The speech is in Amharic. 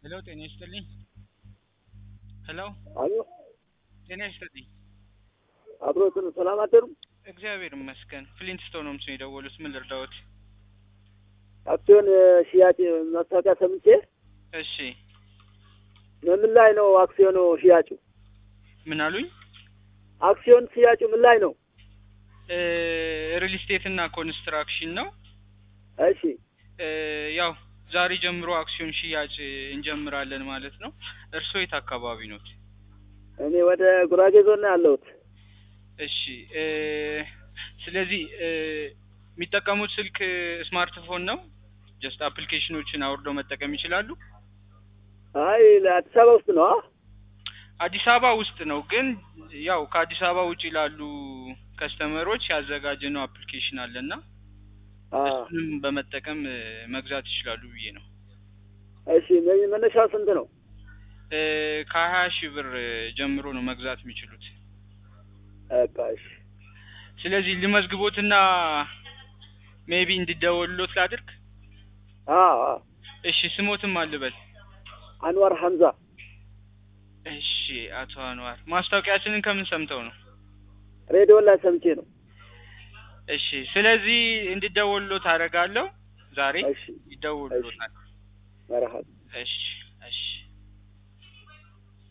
ሄሎ ጤና ይስጥልኝ። ሄሎ አሎ ጤና ይስጥልኝ። አብሮትን ሰላም አደሩ። እግዚአብሔር ይመስገን። ፍሊንትስቶን ነው የደወሉት። ምን ልርዳዎት? አክሲዮን ሽያጭ ማስታወቂያ ሰምቼ እሺ ምን ላይ ነው አክሲዮኑ ሽያጩ? ምን አሉኝ? አክሲዮን ሽያጩ ምን ላይ ነው? ሪል ስቴት እና ኮንስትራክሽን ነው። እሺ ያው ዛሬ ጀምሮ አክሲዮን ሽያጭ እንጀምራለን ማለት ነው። እርስዎ የት አካባቢ ኖት? እኔ ወደ ጉራጌ ዞን ነው ያለሁት። እሺ ስለዚህ የሚጠቀሙት ስልክ ስማርትፎን ነው? ጀስት አፕሊኬሽኖችን አውርደው መጠቀም ይችላሉ? አይ ለአዲስ አበባ ውስጥ ነው። አዲስ አበባ ውስጥ ነው፣ ግን ያው ከአዲስ አበባ ውጪ ላሉ ከስተመሮች ያዘጋጀነው አፕሊኬሽን አለና እሱንም በመጠቀም መግዛት ይችላሉ ብዬ ነው። እሺ መነሻው ስንት ነው? ከ20 ሺህ ብር ጀምሮ ነው መግዛት የሚችሉት። እሺ ስለዚህ ልመዝግቦትና ሜቢ እንዲደወልሎት ላድርግ? እሺ ስሞትም አልበል? አንዋር ሐምዛ። እሺ አቶ አንዋር ማስታወቂያችንን ከምን ሰምተው ነው? ሬዲዮ ላይ ሰምቼ ነው። እሺ ስለዚህ እንዲደወልሎት አደርጋለሁ ዛሬ። እሺ ይደውልሎታል። መርሐባ። እሺ እሺ